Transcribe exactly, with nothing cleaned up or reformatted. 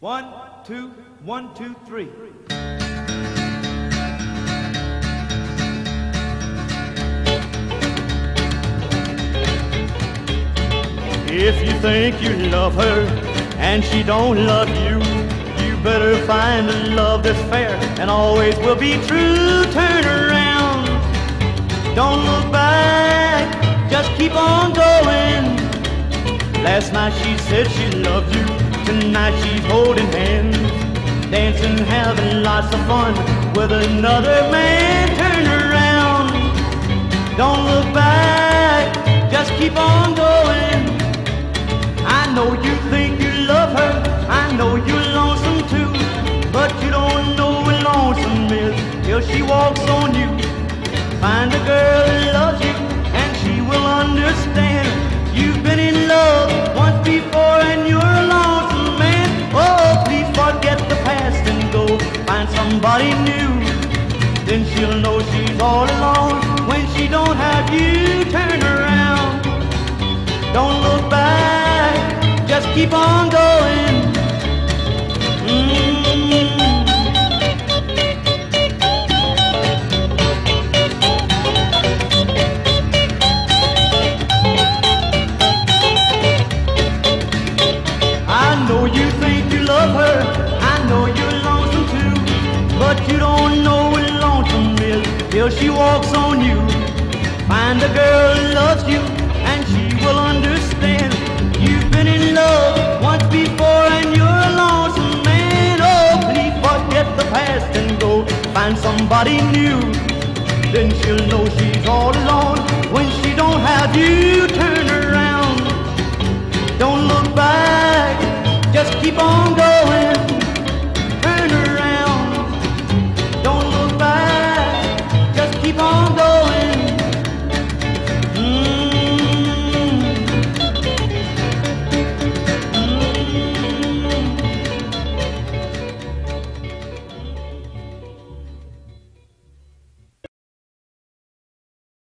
One, two, one, two, three. If you think you love her and she don't love you, you better find a love that's fair and always will be true. Turn around, don't look back, just keep on going. Last night she said she loved you, tonight she's holding hands, dancing, having lots of fun with another man. Turn around, don't look back, just keep on going. I know you think you love her, I know you're lonesome too, but you don't know what lonesome is till she walks on you. Find a girl who loves you and she will understand. You've been in love once before and you're a lonesome man. Oh, please forget the past and go find somebody new. Then she'll know she's all alone when she don't have you. Turn around, don't look back, just keep on going. Mm-hmm. I know you think you love her, I know you're lonesome too, but you don't know what lonesome is till she walks on you. Find a girl who loves you and she will understand. You've been in love once before and you're a lonesome man. Oh, please forget the past and go find somebody new. Then she'll know she's all alone when she don't have you. Turn around, don't look back, just keep on going.